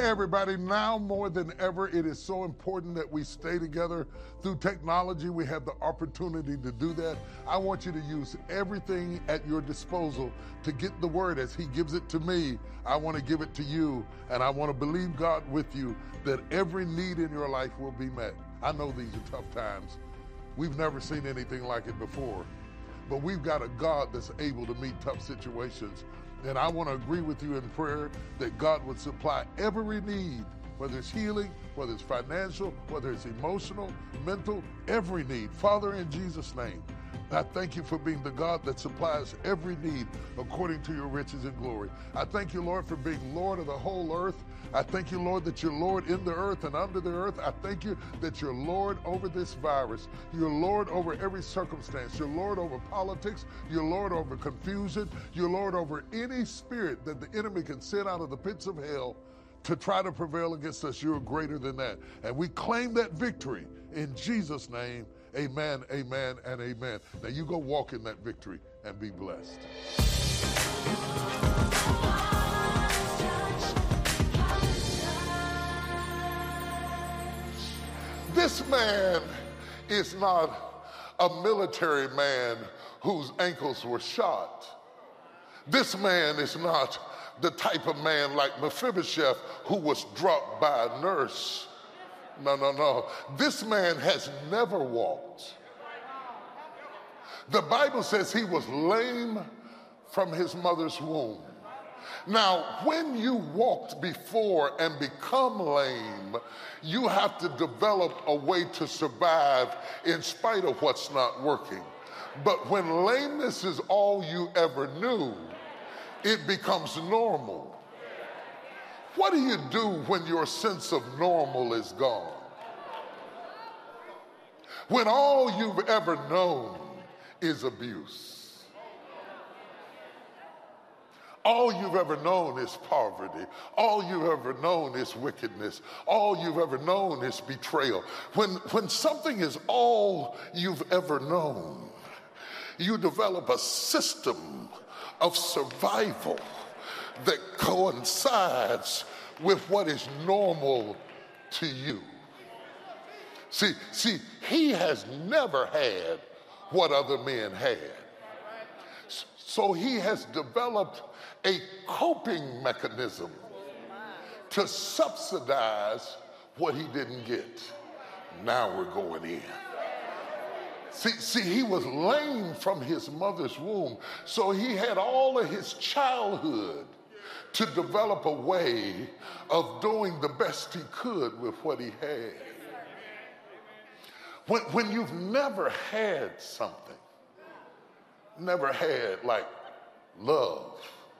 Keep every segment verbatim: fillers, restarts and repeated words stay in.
Hey everybody, now more than ever, it is so important that we stay together. Through technology, we have the opportunity to do that. I want you to use everything at your disposal to get the word as he gives it to me. I want to give it to you, and I want to believe God with you that every need in your life will be met. I know these are tough times. We've never seen anything like it before, but we've got a God that's able to meet tough situations. And I want to agree with you in prayer that God would supply every need, whether it's healing, whether it's financial, whether it's emotional, mental, every need. Father, in Jesus' name, I thank you for being the God that supplies every need according to your riches and glory. I thank you, Lord, for being Lord of the whole earth. I thank you, Lord, that you're Lord in the earth and under the earth. I thank you that you're Lord over this virus. You're Lord over every circumstance. You're Lord over politics. You're Lord over confusion. You're Lord over any spirit that the enemy can send out of the pits of hell to try to prevail against us. You're greater than that. And we claim that victory in Jesus' name. Amen, amen, and amen. Now you go walk in that victory and be blessed. This man is not a military man whose ankles were shot. This man is not the type of man like Mephibosheth who was dropped by a nurse. No, no, no. This man has never walked. The Bible says he was lame from his mother's womb. Now, when you walked before and become lame, you have to develop a way to survive in spite of what's not working. But when lameness is all you ever knew, it becomes normal. What do you do when your sense of normal is gone? When all you've ever known is abuse. All you've ever known is poverty. All you've ever known is wickedness. All you've ever known is betrayal. When, when something is all you've ever known, you develop a system of survival that coincides with what is normal to you. See, see, he has never had what other men had. So he has developed a coping mechanism to subsidize what he didn't get. Now we're going in. See, see, he was lame from his mother's womb, so he had all of his childhood to develop a way of doing the best he could with what he had. When, when you've never had something, never had like love,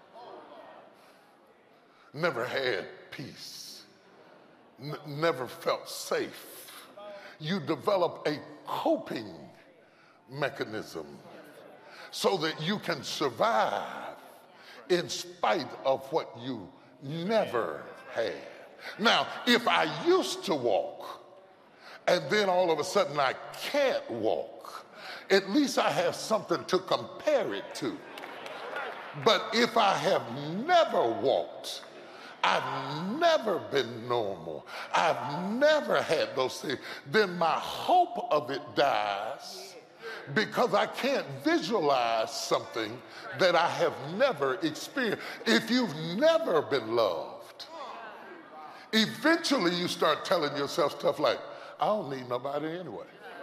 never had peace, n- never felt safe, you develop a coping mechanism so that you can survive in spite of what you never had. Now, if I used to walk and then all of a sudden I can't walk, at least I have something to compare it to. But if I have never walked, I've never been normal, I've never had those things, then my hope of it dies because I can't visualize something that I have never experienced. If you've never been loved, eventually you start telling yourself stuff like, I don't need nobody anyway.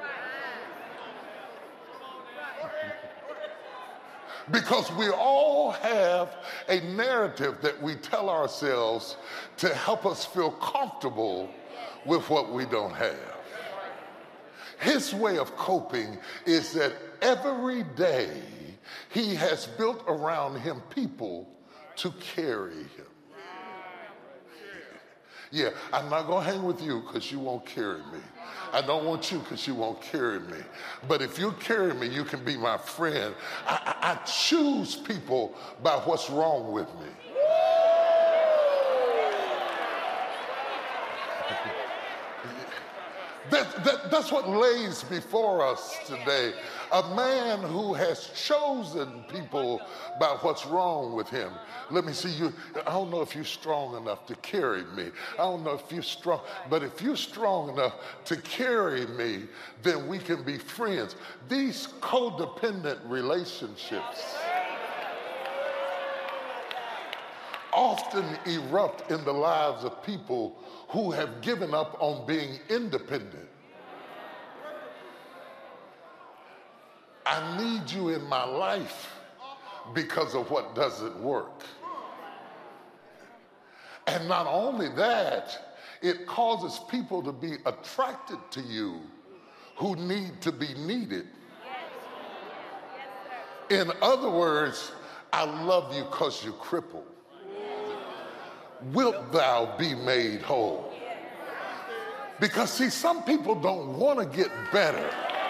Because we all have a narrative that we tell ourselves to help us feel comfortable with what we don't have. His way of coping is that every day he has built around him people to carry him. Yeah, I'm not going to hang with you because you won't carry me. I don't want you because you won't carry me. But if you carry me, you can be my friend. I, I, I choose people by what's wrong with me. That, That, that, that's what lays before us today. A man who has chosen people by what's wrong with him. Let me see you. I don't know if you're strong enough to carry me. I don't know if you're strong, but if you're strong enough to carry me, then we can be friends. These codependent relationships often erupt in the lives of people who have given up on being independent. I need you in my life because of what doesn't work. And not only that, it causes people to be attracted to you who need to be needed. In other words, I love you because you're crippled. Wilt thou be made whole? Because see, some people don't want to get better.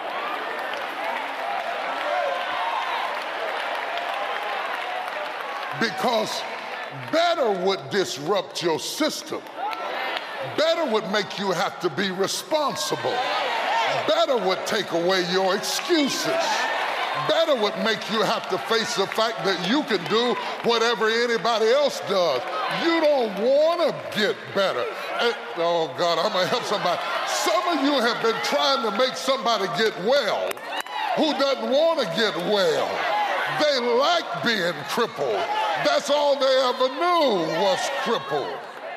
Because better would disrupt your system. Better would make you have to be responsible. Better would take away your excuses. Better would make you have to face the fact that you can do whatever anybody else does. You don't want to get better. And, oh God, I'm gonna help somebody. Some of you have been trying to make somebody get well who doesn't want to get well. They like being crippled. That's all they ever knew was crippled.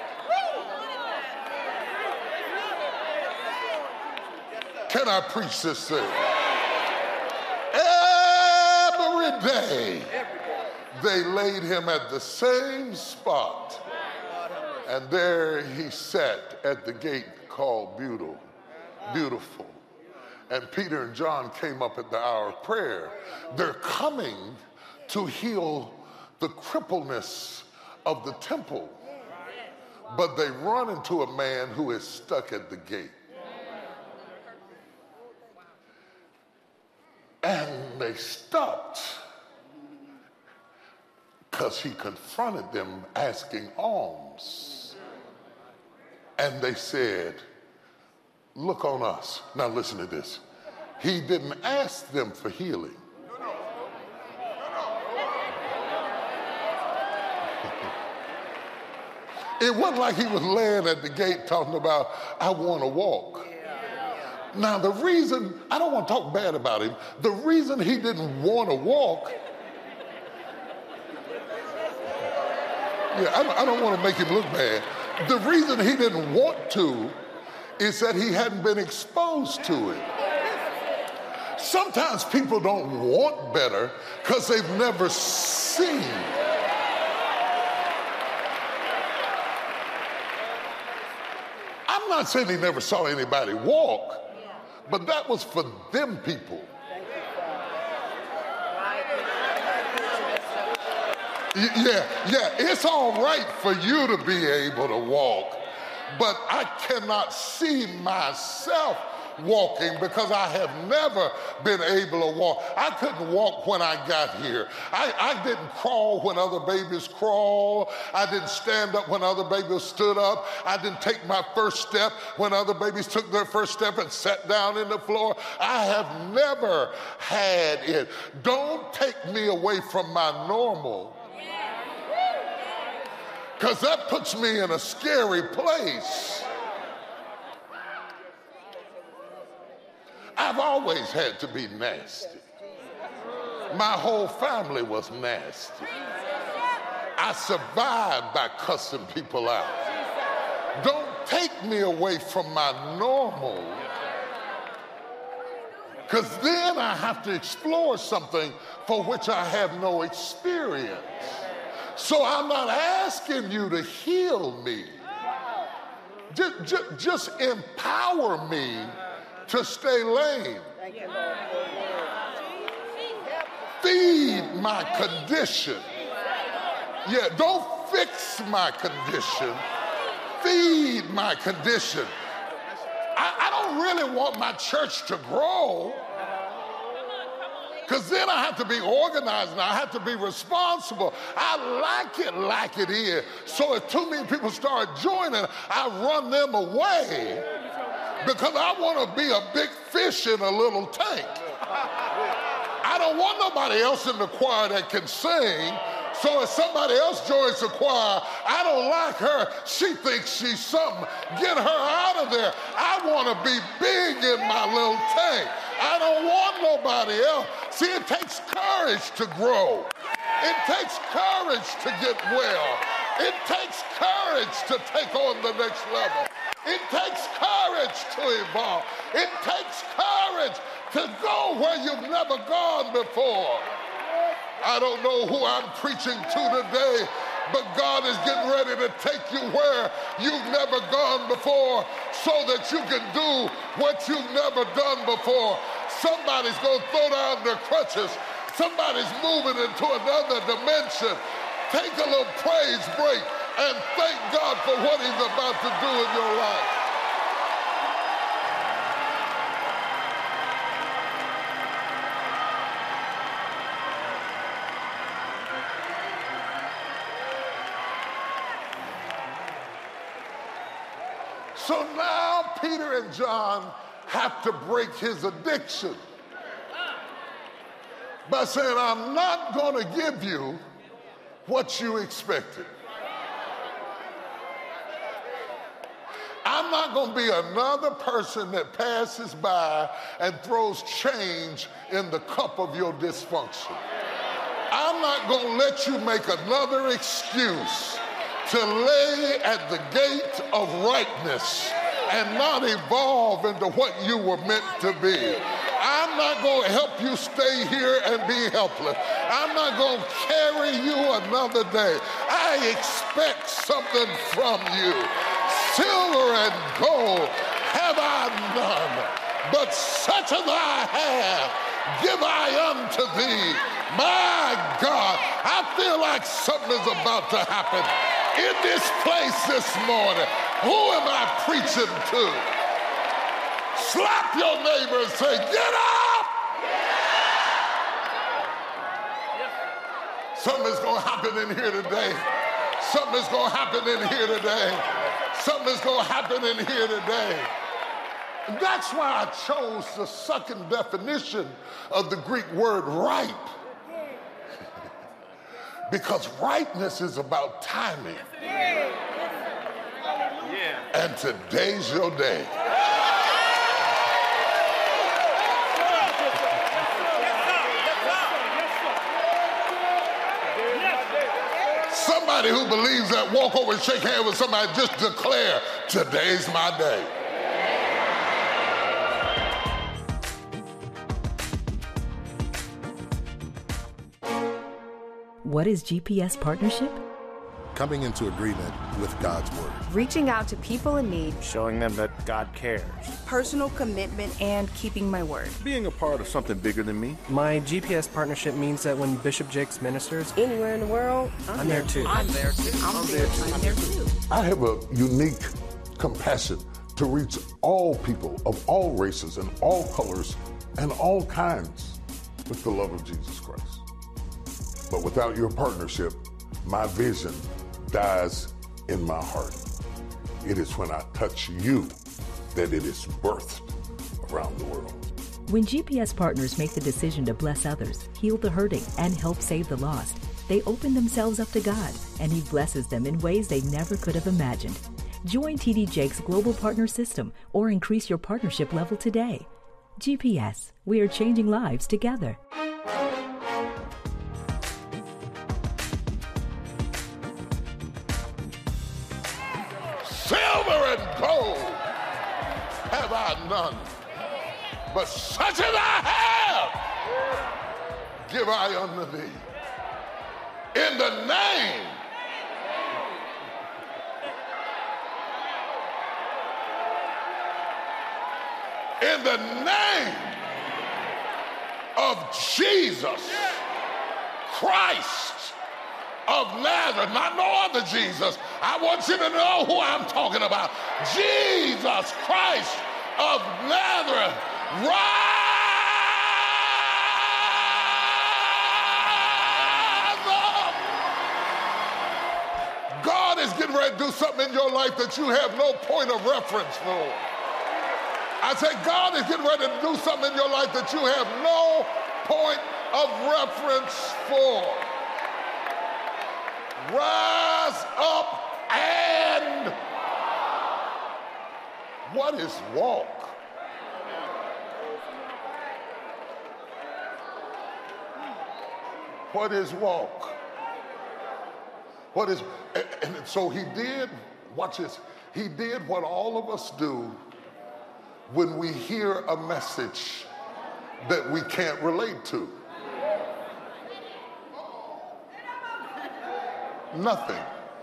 Can I preach this thing? Every day they laid him at the same spot, and there he sat at the gate called Beautiful. Beautiful. And Peter and John came up at the hour of prayer. They're coming to heal the crippleness of the temple, but they run into a man who is stuck at the gate. And they stopped because he confronted them asking alms. And they said, look on us. Now listen to this. He didn't ask them for healing. It wasn't like he was laying at the gate talking about, I want to walk. Now, the reason, I don't want to talk bad about him, the reason he didn't want to walk, yeah, I, I don't want to make him look bad. The reason he didn't want to is that he hadn't been exposed to it. Sometimes people don't want better because they've never seen. I'm not saying he never saw anybody walk, but that was for them people. Yeah, yeah, it's all right for you to be able to walk, but I cannot see myself walking because I have never been able to walk. I couldn't walk when I got here. I, I didn't crawl when other babies crawl. I didn't stand up when other babies stood up. I didn't take my first step when other babies took their first step and sat down in the floor. I have never had it. Don't take me away from my normal, because that puts me in a scary place. I've always had to be nasty. My whole family was nasty. I survived by cussing people out. Don't take me away from my normal, because then I have to explore something for which I have no experience. So I'm not asking you to heal me. Just, just, just empower me to stay lame. Feed my condition. Yeah, don't fix my condition. Feed my condition. I, I don't really want my church to grow, because then I have to be organized and I have to be responsible. I like it like it is. So if too many people start joining, I run them away. because I want to be a big fish in a little tank. I don't want nobody else in the choir that can sing. So if somebody else joins the choir, I don't like her. She thinks she's something. Get her out of there. I want to be big in my little tank. I don't want nobody else. See, it takes courage to grow. It takes courage to get well. It takes courage to take on the next level. It takes courage to evolve. It takes courage to go where you've never gone before. I don't know who I'm preaching to today, but God is getting ready to take you where you've never gone before so that you can do what you've never done before. Somebody's going to throw down their crutches. Somebody's moving into another dimension. Take a little praise break and thank God for what he's about to do in your life. So now Peter and John have to break his addiction by saying, I'm not going to give you what you expected. I'm not going to be another person that passes by and throws change in the cup of your dysfunction. I'm not going to let you make another excuse to lay at the gate of rightness and not evolve into what you were meant to be. I'm not going to help you stay here and be helpless. I'm not going to carry you another day. I expect something from you. Silver and gold have I none, but such as I have give I unto thee. My God, I feel like something is about to happen in this place this morning. Who am I preaching to? Slap your neighbor and say, get up! Something is going to happen in here today. Something is going to happen in here today. Something is going to happen in here today. And that's why I chose the second definition of the Greek word ripe. Because rightness is about timing. Yeah. And today's your day. Somebody who believes that, walk over and shake hands with somebody, just declare, today's my day. What is G P S Partnership? Coming into agreement with God's Word. Reaching out to people in need. Showing them that God cares. Personal commitment and keeping my word. Being a part of something bigger than me. My G P S partnership means that when Bishop Jakes ministers, anywhere in the world, I'm, I'm there, there too. I'm there too. I'm, I'm there, there too. I'm there too. I have a unique compassion to reach all people of all races and all colors and all kinds with the love of Jesus Christ. But without your partnership, my vision dies in my heart. It is when I touch you that it is birthed around the world. When G P S partners make the decision to bless others, heal the hurting, and help save the lost, they open themselves up to God, and He blesses them in ways they never could have imagined. Join T D Jakes' Global Partner System or increase your partnership level today. G P S, we are changing lives together. Silver and gold have I none, but such as I have give I unto thee. In the name in the name of Jesus Christ of Nazareth, not no other Jesus. I want you to know who I'm talking about. Jesus Christ of Nazareth. Rise up. God is getting ready to do something in your life that you have no point of reference for. I said, God is getting ready to do something in your life that you have no point of reference for. Rise up and what is walk? What is walk? What is, and, and so he did, watch this, he did what all of us do when we hear a message that we can't relate to. Nothing.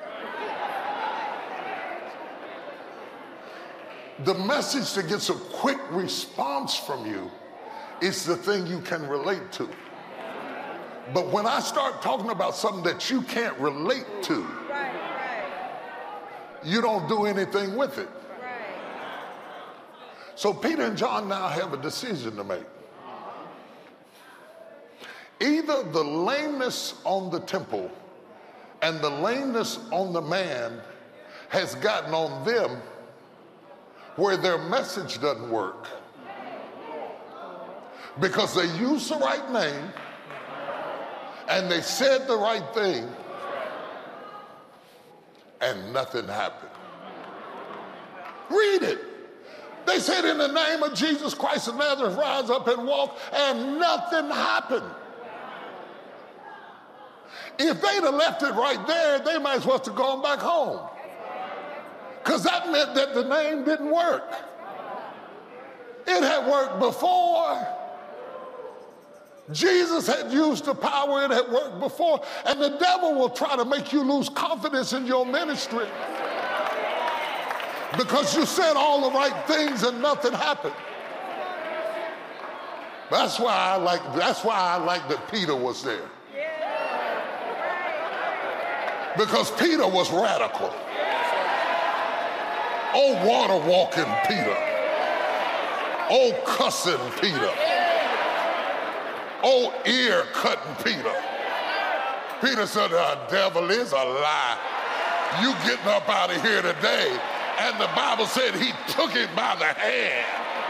The message that gets a quick response from you is the thing you can relate to. But when I start talking about something that you can't relate to, right, right. you don't do anything with it. Right. So Peter and John now have a decision to make. Either the lameness on the temple and the lameness on the man has gotten on them where their message doesn't work because they used the right name and they said the right thing and nothing happened. Read it. They said, in the name of Jesus Christ of Nazareth, rise up and walk, and nothing happened. If they'd have left it right there, they might as well have gone back home. Because that meant that the name didn't work. It had worked before. Jesus had used the power, it had worked before. And the devil will try to make you lose confidence in your ministry because you said all the right things and nothing happened. That's why I like, that's why I like that Peter was there. Because Peter was radical. Oh, water walking Peter. Oh, cussing Peter. Oh, ear cutting Peter. Peter said, the devil is a lie. You getting up out of here today. And the Bible said he took him by the hand.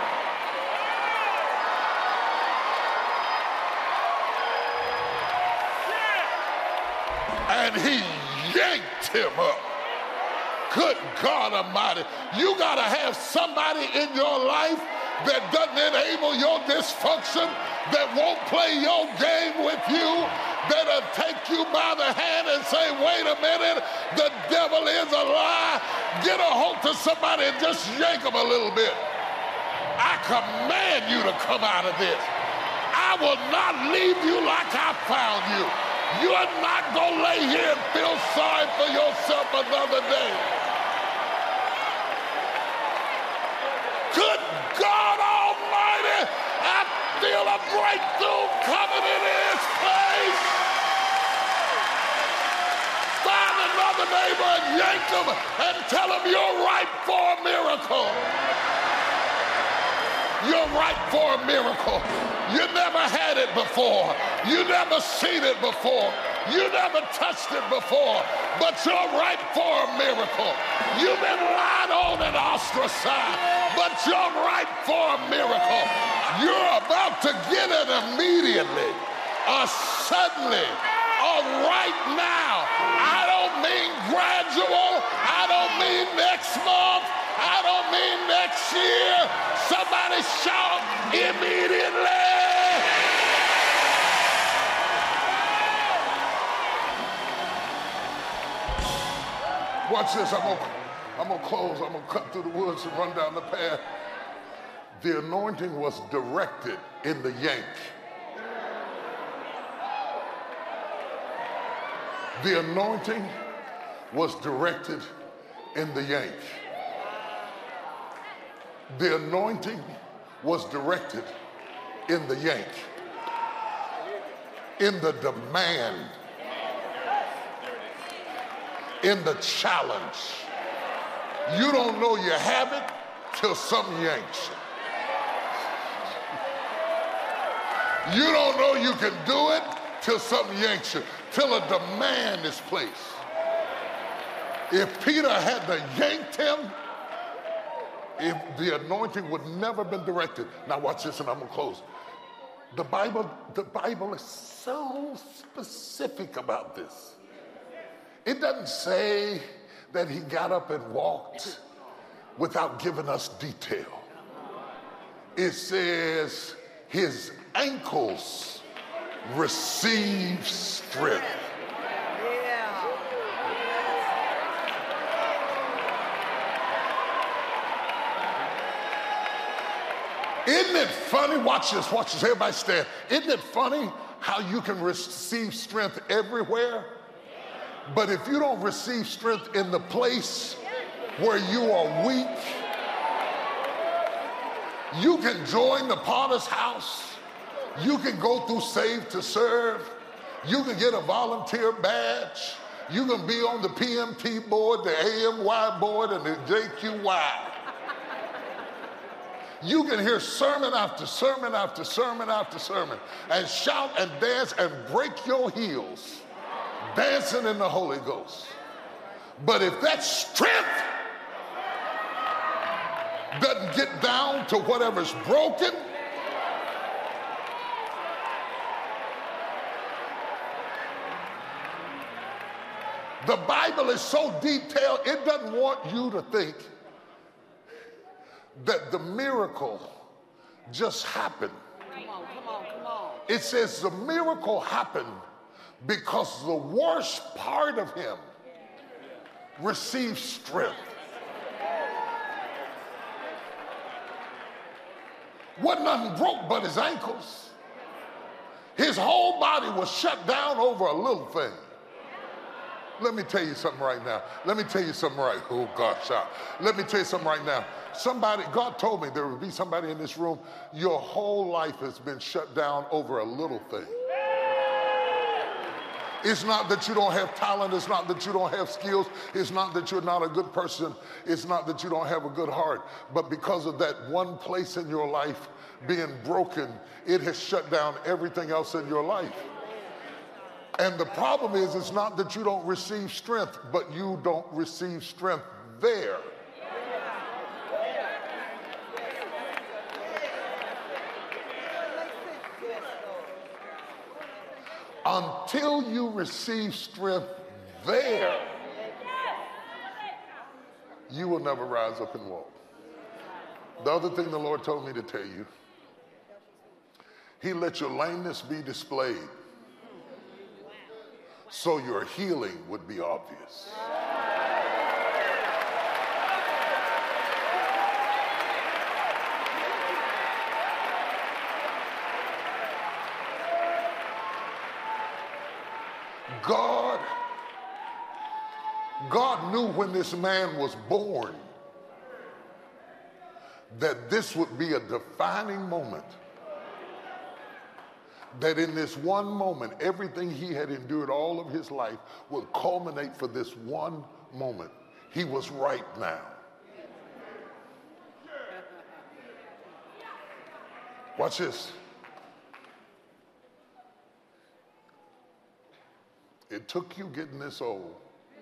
And he yanked him up. Good God Almighty. You got to have somebody in your life that doesn't enable your dysfunction, that won't play your game with you, that'll take you by the hand and say, wait a minute, the devil is a lie. Get a hold to somebody and just yank them a little bit. I command you to come out of this. I will not leave you like I found you. You're not going to lay here and feel sorry for yourself another day. Good God Almighty, I feel a breakthrough coming in this place. Find another neighbor and yank them and tell them you're ripe for a miracle. You're ripe for a miracle. You never had it before. You never seen it before. You never touched it before. But you're ripe for a miracle. You've been lied on and ostracized, but you're ripe for a miracle. You're about to get it immediately, or suddenly, or right now. I don't mean gradual. I don't mean next month. I don't mean next year. Somebody shout immediately. Watch this. I'm gonna, I'm gonna close. I'm gonna cut through the woods and run down the path. The anointing was directed in the yank. The anointing was directed in the yank. The anointing was directed in the yank. In the demand. In the challenge. You don't know you have it till something yanks you. You don't know you can do it till something yanks you, till a demand is placed. If Peter had to yanked him, if the anointing would never been directed. Now watch this and I'm gonna close. The Bible, the Bible is so specific about this. It doesn't say that he got up and walked without giving us detail. It says his ankles received strength. Isn't it funny? Watch this, watch this, everybody stand. Isn't it funny how you can receive strength everywhere? But if you don't receive strength in the place where you are weak, you can join the Potter's house. You can go through Save to Serve. You can get a volunteer badge. You can be on the P M T board, the A M Y board, and the J Q Y. You can hear sermon after sermon after sermon after sermon and shout and dance and break your heels, dancing in the Holy Ghost. But if that strength doesn't get down to whatever's broken, the Bible is so detailed, it doesn't want you to think that the miracle just happened. Come on, come on, come on. It says the miracle happened because the worst part of him received strength. Wasn't nothing broke but his ankles. His whole body was shut down over a little thing. Let me tell you something right now. Let me tell you something right. Oh gosh, uh, let me tell you something right now. Somebody, God told me there would be somebody in this room. Your whole life has been shut down over a little thing. It's not that you don't have talent. It's not that you don't have skills. It's not that you're not a good person. It's not that you don't have a good heart. But because of that one place in your life being broken, it has shut down everything else in your life. And the problem is, it's not that you don't receive strength, but you don't receive strength there. Until you receive strength there, you will never rise up and walk. The other thing the Lord told me to tell you, he let your lameness be displayed so your healing would be obvious. God, God knew when this man was born that this would be a defining moment. That in this one moment, everything he had endured all of his life would culminate for this one moment. He was right now. Watch this. It took you getting this old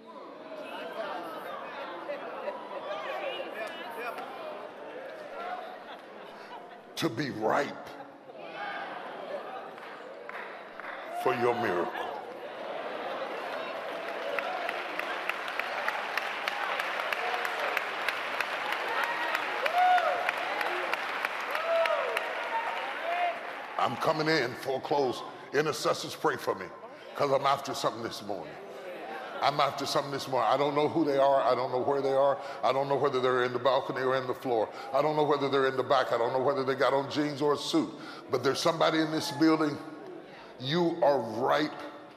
to be ripe for your miracle. I'm coming in for a close. Intercessors, pray for me, because I'm after something this morning. I'm after something this morning. I don't know who they are. I don't know where they are. I don't know whether they're in the balcony or in the floor. I don't know whether they're in the back. I don't know whether they got on jeans or a suit. But there's somebody in this building. You are ripe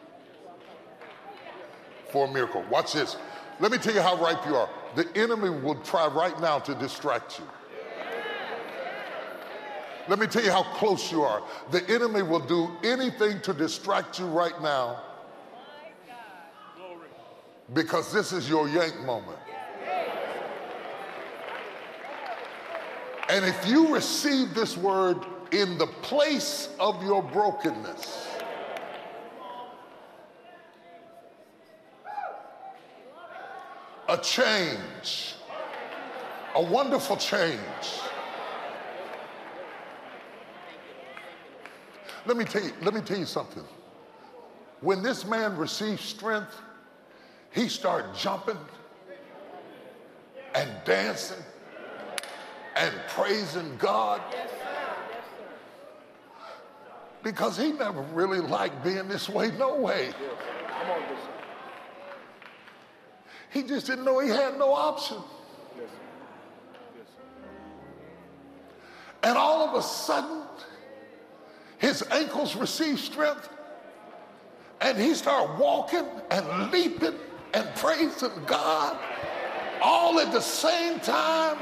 for a miracle. Watch this. Let me tell you how ripe you are. The enemy will try right now to distract you. Let me tell you how close you are. The enemy will do anything to distract you right now, because this is your yank moment. And if you receive this word in the place of your brokenness, a change a wonderful change. Let me tell you, let me tell you something. When this man received strength, he started jumping and dancing and praising God. Because he never really liked being this way, no way. He just didn't know he had no option. And all of a sudden, his ankles received strength, and he started walking and leaping and praising God all at the same time.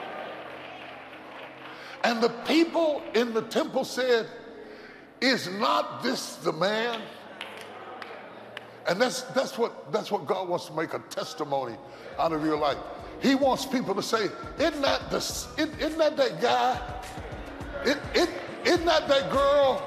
And the people in the temple said, "Is not this the man?" And that's that's what that's what God wants to make a testimony out of your life. He wants people to say, "Isn't that the isn't that that guy? It, it, isn't that that girl?"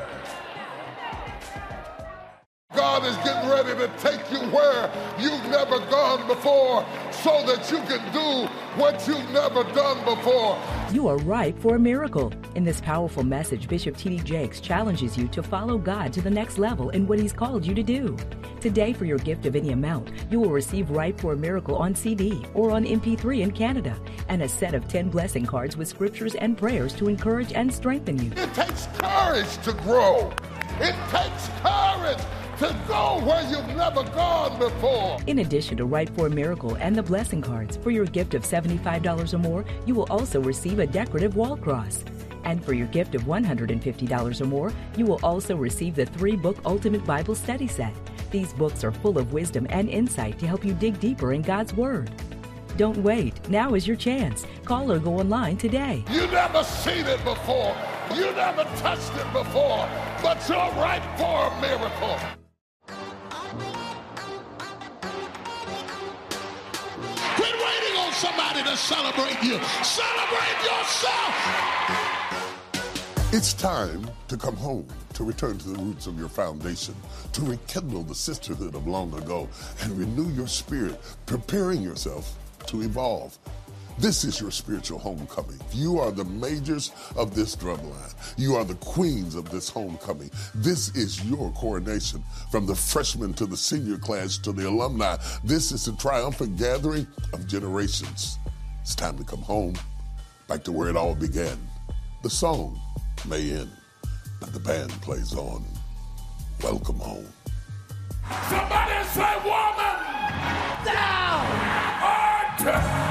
God is getting ready to take you where you've never gone before so that you can do what you've never done before. You are ripe for a miracle. In this powerful message, Bishop T D Jakes challenges you to follow God to the next level in what he's called you to do. Today, for your gift of any amount, you will receive Ripe for a Miracle on C D or on M P three in Canada, and a set of ten blessing cards with scriptures and prayers to encourage and strengthen you. It takes courage to grow. It takes courage to go where you've never gone before. In addition to Ripe for a Miracle and the blessing cards, for your gift of seventy-five dollars or more, you will also receive a decorative wall cross. And for your gift of one hundred fifty dollars or more, you will also receive the three-book Ultimate Bible Study Set. These books are full of wisdom and insight to help you dig deeper in God's Word. Don't wait. Now is your chance. Call or go online today. You never seen it before. You never touched it before. But you're ripe for a miracle. Quit waiting on somebody to celebrate you. Celebrate yourself. It's time to come home, to return to the roots of your foundation, to rekindle the sisterhood of long ago, and renew your spirit, preparing yourself to evolve. This is your spiritual homecoming. You are the majors of this drumline. You are the queens of this homecoming. This is your coronation. From the freshman to the senior class to the alumni, this is the triumphant gathering of generations. It's time to come home, back to where it all began. The song may end, but the band plays on. Welcome home. Somebody say woman! Down! Art!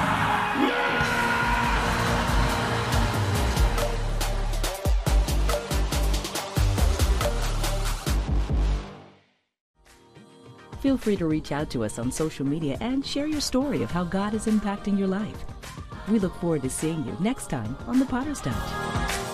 Feel free to reach out to us on social media and share your story of how God is impacting your life. We look forward to seeing you next time on The Potter's Touch.